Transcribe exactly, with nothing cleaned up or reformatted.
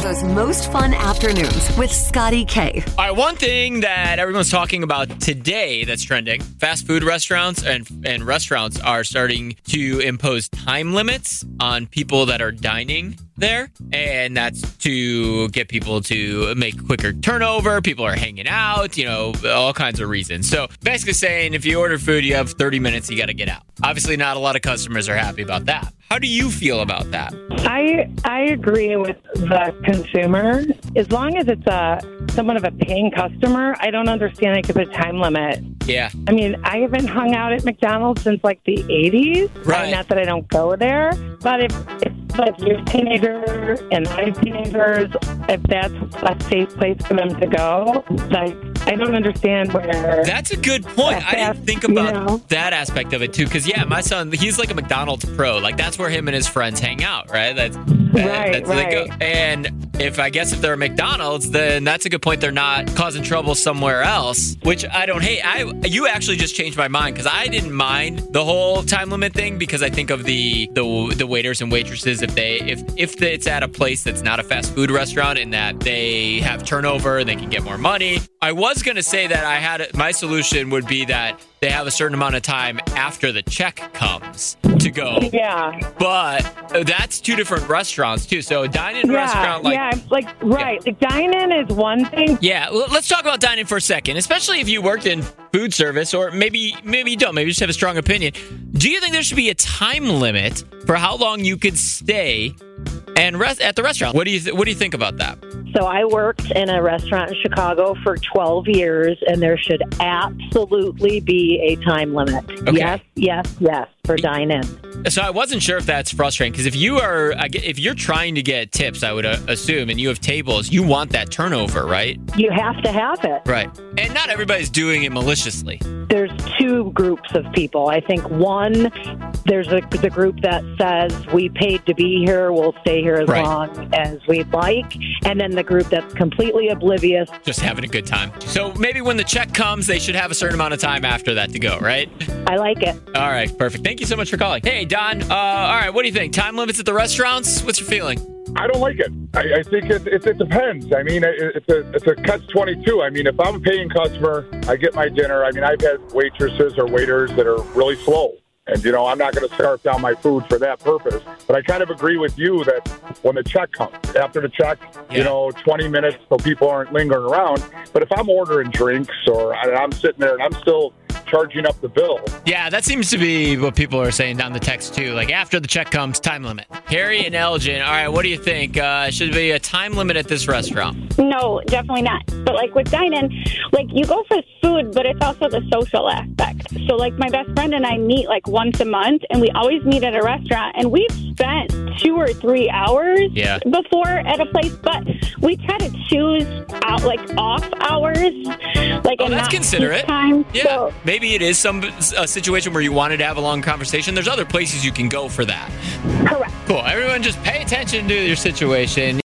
Chicago's most fun afternoons with Scotty K. All right, one thing that everyone's talking about today that's trending, fast food restaurants and, and restaurants are starting to impose time limits on people that are dining there, and that's to get people to make quicker turnover. People are hanging out, you know, all kinds of reasons. So basically saying if you order food, you have thirty minutes, you got to get out. Obviously, not a lot of customers are happy about that. How do you feel about that? I I agree with the consumer. As long as it's a somewhat of a paying customer, I don't understand I could put a time limit. Yeah. I mean, I haven't hung out at McDonald's since like the eighties. Right. Not that I don't go there, but if, if like you're a teenager and I'm teenagers, if that's a safe place for them to go, like I don't understand where. That's a good point. I didn't think about you know? that aspect of it too, because yeah, my son, he's like a McDonald's pro. Like that's where him and his friends hang out, right? That's Right, that's where they go. right. And if I guess if they're a McDonald's, then that's a good point. They're not causing trouble somewhere else, which I don't hate. I you actually just changed my mind because I didn't mind the whole time limit thing because I think of the the the waiters and waitresses if they if if it's at a place that's not a fast food restaurant and that they have turnover and they can get more money. I was gonna say that I had my solution would be that they have a certain amount of time after the check comes to go. Yeah. But that's two different restaurants too. So a dine-in Yeah, restaurant, like yeah, like right. The dine-in is one thing. yeah, well, let's talk about dining for a second, especially if you worked in food service, or maybe maybe you don't. Maybe you just have a strong opinion. Do you think there should be a time limit for how long you could stay and rest at the restaurant? What do you th- What do you think about that? So I worked in a restaurant in Chicago for twelve years, and there should absolutely be a time limit. Okay. Yes, yes, yes, for dine-in. So I wasn't sure if that's frustrating because if you are I get- if you're trying to get tips, I would uh, assume, and you have tables, you want that turnover, right? You have to have it. Right. And not everybody's doing it maliciously. There's two groups of people. I think one, there's a, the group that says we paid to be here, we'll stay here as Right. long as we'd like, and then the group that's completely oblivious. Just having a good time. So maybe when the check comes, they should have a certain amount of time after that to go, right? I like it. All right, perfect. Thank you so much for calling. Hey, Don. Uh, all right, what do you think? Time limits at the restaurants? What's your feeling? I don't like it. I, I think it, it, it depends. I mean, it, it's a it's a catch twenty-two. I mean, if I'm a paying customer, I get my dinner. I mean, I've had waitresses or waiters that are really slow. And, you know, I'm not going to scarf down my food for that purpose. But I kind of agree with you that when the check comes, after the check, Yeah. you know, twenty minutes so people aren't lingering around. But if I'm ordering drinks or I, I'm sitting there and I'm still charging up the bill. Yeah, that seems to be what people are saying down the text, too. Like, after the check comes, time limit. Harry and Elgin, all right, what do you think? Uh, should there be a time limit at this restaurant? No, definitely not. But like with dine-in, like you go for food, but it's also the social aspect. So like my best friend and I meet like once a month, and we always meet at a restaurant, and we've spent two or three hours Yeah. before at a place, but we try to choose out like off hours. Like Oh, and that's not considerate. peak time. Yeah, So, maybe it is some a situation where you wanted to have a long conversation. There's other places you can go for that. correct. Cool. Everyone just pay attention to your situation.